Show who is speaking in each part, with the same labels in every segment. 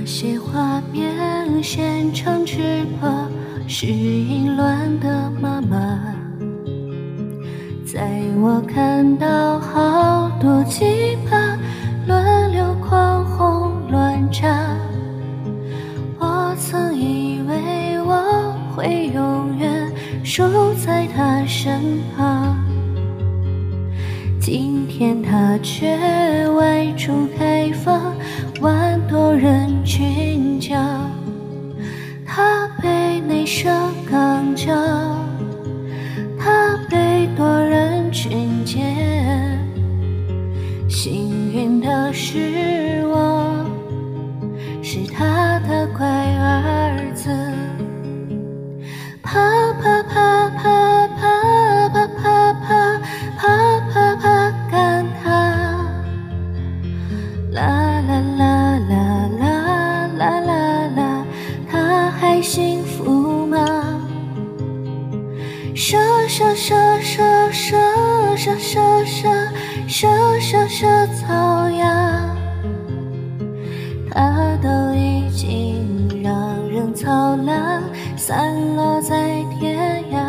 Speaker 1: 些画面现场直播，是淫乱的妈妈。在我看到好多鸡巴轮流狂轰乱炸，我曾以为我会永远守在她身旁，今天她却外出开放，万多人群叫，她被内射刚着，她被多人群见。幸运的是我是她的乖儿子，啪啪啪啪啪啪啪啪啪啪啪干他，啦啦啦啦啦啦啦啦，他还幸福吗？射射射射射射射射射射射草芽，它都已经让人操烂，散落在天涯。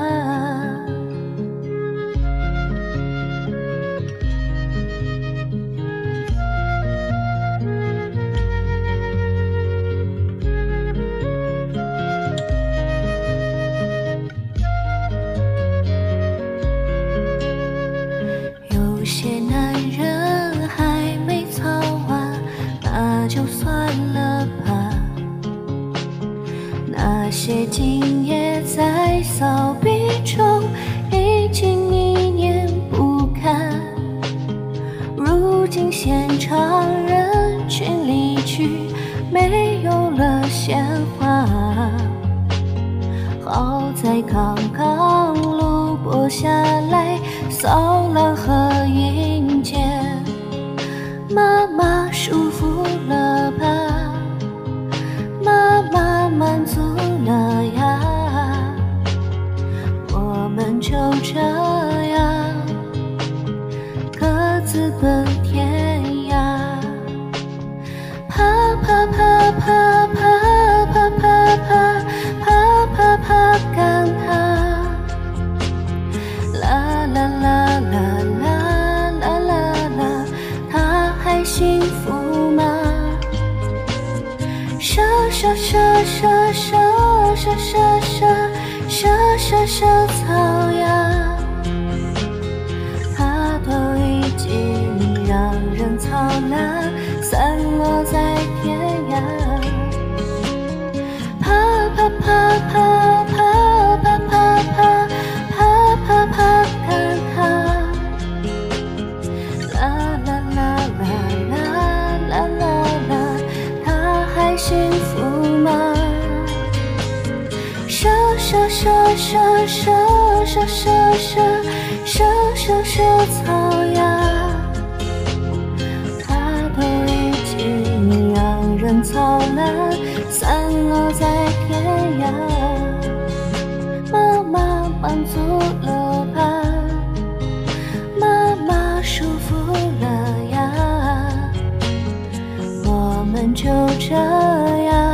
Speaker 1: 有些男人还没操完，那就算了吧。那些今夜在骚逼中已经一年不看，如今现场人群离去，没有了鲜花。好在刚刚路播下来骚浪和迎接，妈妈舒服了吧？妈妈满足了呀，我们就这样各自奔天涯。啪啪啪啪啪啪啪啪啪啪啪干他，啦啦啦啦啦啦啦啦，他还幸福吗？射射射射射射射射射射射草芽，它都已经让人操烂，散落在天涯。啪啪啪啪啪啪啪啪啪啪啪干他，啦啦啦啦啦啦啦啦，他还幸福吗？射射射射射射射射射射射草芽，它都已经让人操烂，散落在天涯。妈妈满足了吧？妈妈舒服了呀，我们就这样